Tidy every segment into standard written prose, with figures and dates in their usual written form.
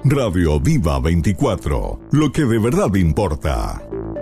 Radio Viva 24, lo que de verdad importa.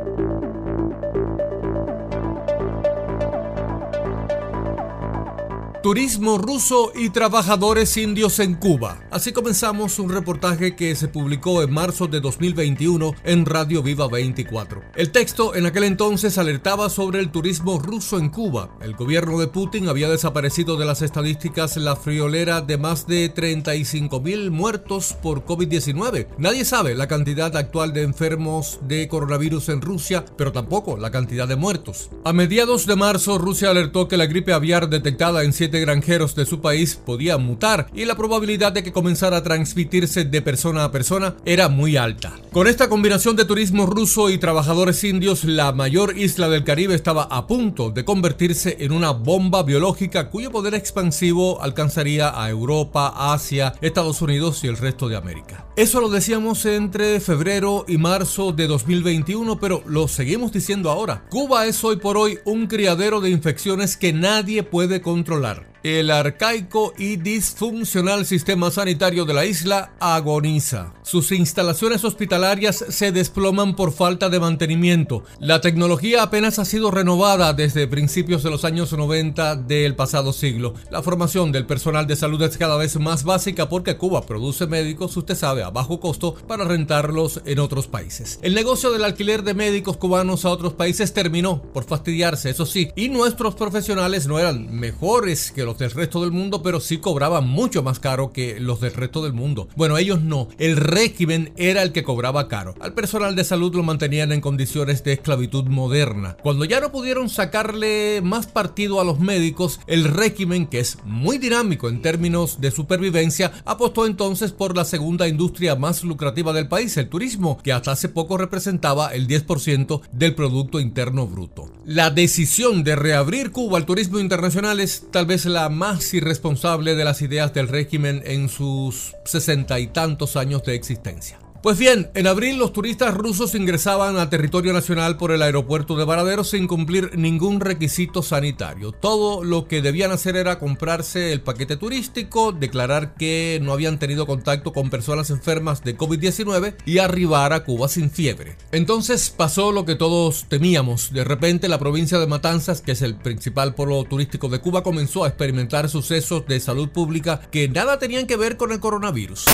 Turismo ruso y trabajadores indios en Cuba. Así comenzamos un reportaje que se publicó en marzo de 2021 en Radio Viva 24. El texto en aquel entonces alertaba sobre el turismo ruso en Cuba. El gobierno de Putin había desaparecido de las estadísticas la friolera de más de 35,000 muertos por COVID-19. Nadie sabe la cantidad actual de enfermos de coronavirus en Rusia, pero tampoco la cantidad de muertos. A mediados de marzo, Rusia alertó que la gripe aviar detectada en 7 granjeros de su país podía mutar y la probabilidad de que comenzara a transmitirse de persona a persona era muy alta. Con esta combinación de turismo ruso y trabajadores indios, la mayor isla del Caribe estaba a punto de convertirse en una bomba biológica cuyo poder expansivo alcanzaría a Europa, Asia, Estados Unidos y el resto de América. Eso lo decíamos entre febrero y marzo de 2021, pero lo seguimos diciendo ahora. Cuba es hoy por hoy un criadero de infecciones que nadie puede controlar. El arcaico y disfuncional sistema sanitario de la isla agoniza. Sus instalaciones hospitalarias se desploman por falta de mantenimiento. La tecnología apenas ha sido renovada desde principios de los años 90 del pasado siglo. La formación del personal de salud es cada vez más básica porque Cuba produce médicos, usted sabe, a bajo costo para rentarlos en otros países. El negocio del alquiler de médicos cubanos a otros países terminó por fastidiarse, eso sí, y nuestros profesionales no eran mejores que los del resto del mundo, pero sí cobraban mucho más caro que los del resto del mundo. Bueno, ellos no. El régimen era el que cobraba caro. Al personal de salud lo mantenían en condiciones de esclavitud moderna. Cuando ya no pudieron sacarle más partido a los médicos, el régimen, que es muy dinámico en términos de supervivencia, apostó entonces por la segunda industria más lucrativa del país, el turismo, que hasta hace poco representaba el 10% del Producto Interno Bruto. La decisión de reabrir Cuba al turismo internacional es tal vez la más irresponsable de las ideas del régimen en sus 60 y tantos años de existencia. Pues bien, en abril los turistas rusos ingresaban a territorio nacional por el aeropuerto de Varadero sin cumplir ningún requisito sanitario. Todo lo que debían hacer era comprarse el paquete turístico, declarar que no habían tenido contacto con personas enfermas de COVID-19 y arribar a Cuba sin fiebre. Entonces pasó lo que todos temíamos. De repente la provincia de Matanzas, que es el principal polo turístico de Cuba, comenzó a experimentar sucesos de salud pública que nada tenían que ver con el coronavirus.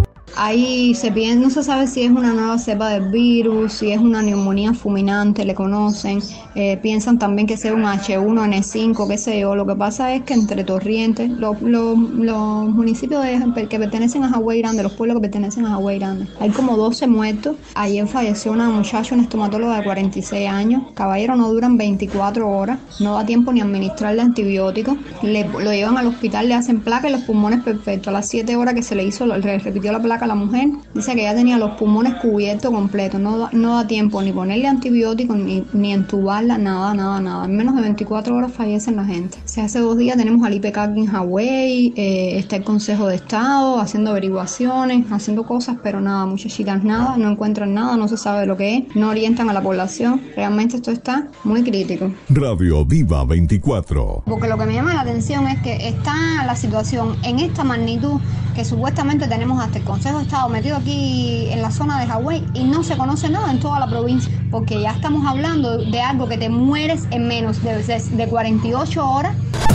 Ahí no se sabe si es una nueva cepa del virus, si es una neumonía fulminante, le conocen, piensan también que sea un H1N5, qué sé yo. Lo que pasa es que entre Torrientes, los municipios que pertenecen a Hawái Grande, los pueblos que pertenecen a Hawái Grande, hay como 12 muertos. Ayer falleció una muchacha, una estomatóloga de 46 años, caballero, no duran 24 horas, no da tiempo ni administrarle antibióticos, lo llevan al hospital, le hacen placa y los pulmones perfectos. A las 7 horas que se le hizo, le repitió la placa a la mujer, dice que ya tenía los pulmones cubiertos completos, no da tiempo ni ponerle antibióticos ni entubarla, nada. En menos de 24 horas fallecen la gente. O sea, hace 2 días tenemos al IPCAC en Hawái, está el Consejo de Estado haciendo averiguaciones, haciendo cosas, pero nada, muchachitas, nada, no encuentran nada, no se sabe lo que es, no orientan a la población. Realmente esto está muy crítico. Radio Viva 24. Porque lo que me llama la atención es que está la situación en esta magnitud que supuestamente tenemos hasta el Consejo de Estado metido aquí en la zona de Hawái y no se conoce nada en toda la provincia, porque ya estamos hablando de algo que te mueres en menos de 48 horas.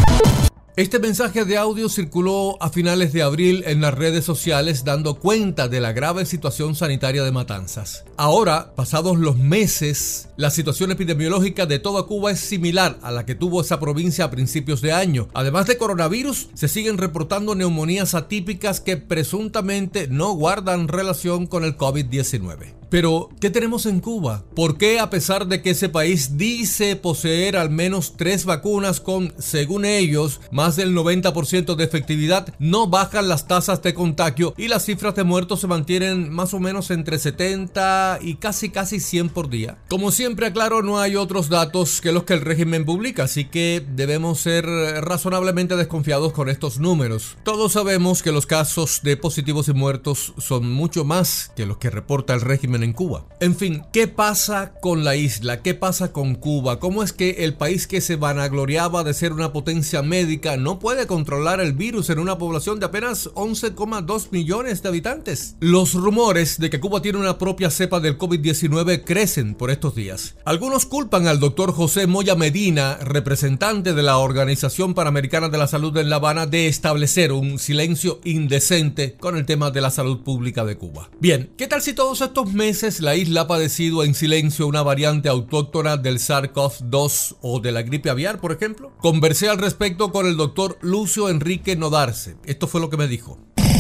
Este mensaje de audio circuló a finales de abril en las redes sociales dando cuenta de la grave situación sanitaria de Matanzas. Ahora, pasados los meses, la situación epidemiológica de toda Cuba es similar a la que tuvo esa provincia a principios de año. Además de coronavirus, se siguen reportando neumonías atípicas que presuntamente no guardan relación con el COVID-19. Pero, ¿qué tenemos en Cuba? ¿Por qué, a pesar de que ese país dice poseer al menos 3 vacunas con, según ellos, más del 90% de efectividad, no bajan las tasas de contagio y las cifras de muertos se mantienen más o menos entre 70 y casi 100 por día? Como siempre aclaro, no hay otros datos que los que el régimen publica, así que debemos ser razonablemente desconfiados con estos números. Todos sabemos que los casos de positivos y muertos son mucho más que los que reporta el régimen en Cuba. En fin, ¿qué pasa con la isla? ¿Qué pasa con Cuba? ¿Cómo es que el país que se vanagloriaba de ser una potencia médica no puede controlar el virus en una población de apenas 11,2 millones de habitantes? Los rumores de que Cuba tiene una propia cepa del COVID-19 crecen por estos días. Algunos culpan al doctor José Moya Medina, representante de la Organización Panamericana de la Salud en La Habana, de establecer un silencio indecente con el tema de la salud pública de Cuba. Bien, ¿qué tal si todos estos meses la isla ha padecido en silencio una variante autóctona del SARS-CoV-2 o de la gripe aviar, por ejemplo? Conversé al respecto con el doctor Lucio Enrique Nodarse. Esto fue lo que me dijo.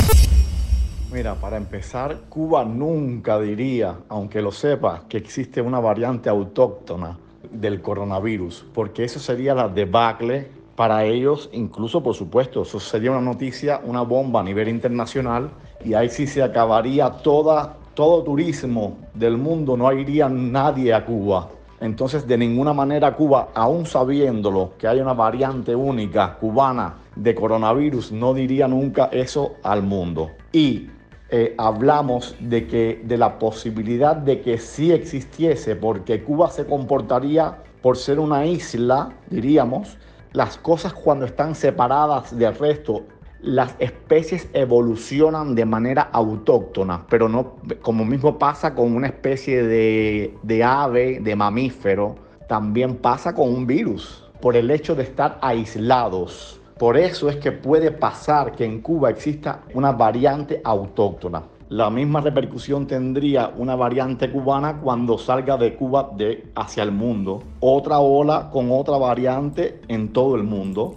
Mira, para empezar, Cuba nunca diría, aunque lo sepa, que existe una variante autóctona del coronavirus, porque eso sería la debacle para ellos. Incluso, por supuesto, eso sería una noticia, una bomba a nivel internacional, y ahí sí se acabaría todo turismo del mundo, no iría nadie a Cuba. Entonces, de ninguna manera Cuba, aún sabiéndolo, que hay una variante única cubana de coronavirus, no diría nunca eso al mundo. Y hablamos de la posibilidad de que sí existiese, porque Cuba se comportaría, por ser una isla, diríamos, las cosas cuando están separadas del resto, las especies evolucionan de manera autóctona, pero no como mismo pasa con una especie de ave, de mamífero, también pasa con un virus, por el hecho de estar aislados. Por eso es que puede pasar que en Cuba exista una variante autóctona. La misma repercusión tendría una variante cubana cuando salga de Cuba hacia el mundo. Otra ola con otra variante en todo el mundo.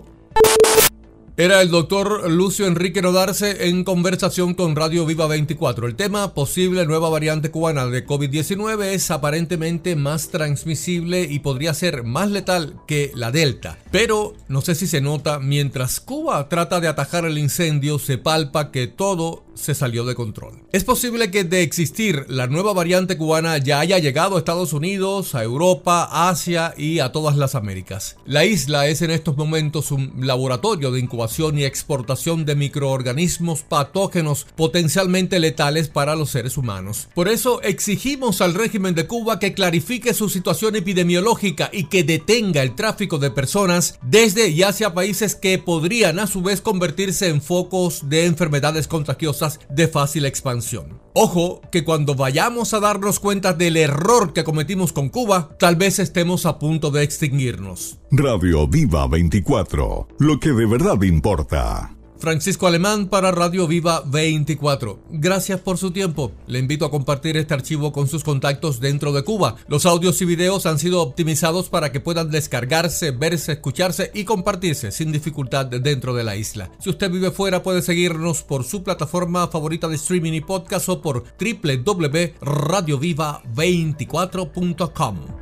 Era el doctor Lucio Enrique Nodarse en conversación con Radio Viva 24. El tema: posible nueva variante cubana de COVID-19 es aparentemente más transmisible y podría ser más letal que la Delta. Pero no sé si se nota, mientras Cuba trata de atajar el incendio, se palpa que todo se salió de control. Es posible que, de existir la nueva variante cubana, ya haya llegado a Estados Unidos, a Europa, Asia y a todas las Américas. La isla es en estos momentos un laboratorio de incubación y exportación de microorganismos patógenos potencialmente letales para los seres humanos. Por eso exigimos al régimen de Cuba que clarifique su situación epidemiológica y que detenga el tráfico de personas desde y hacia países que podrían a su vez convertirse en focos de enfermedades contagiosas de fácil expansión. Ojo, que cuando vayamos a darnos cuenta del error que cometimos con Cuba, tal vez estemos a punto de extinguirnos. Radio Viva 24, lo que de verdad importa. Francisco Alemán para Radio Viva 24. Gracias por su tiempo. Le invito a compartir este archivo con sus contactos dentro de Cuba. Los audios y videos han sido optimizados para que puedan descargarse, verse, escucharse y compartirse sin dificultad dentro de la isla. Si usted vive fuera, puede seguirnos por su plataforma favorita de streaming y podcast o por www.radioviva24.com.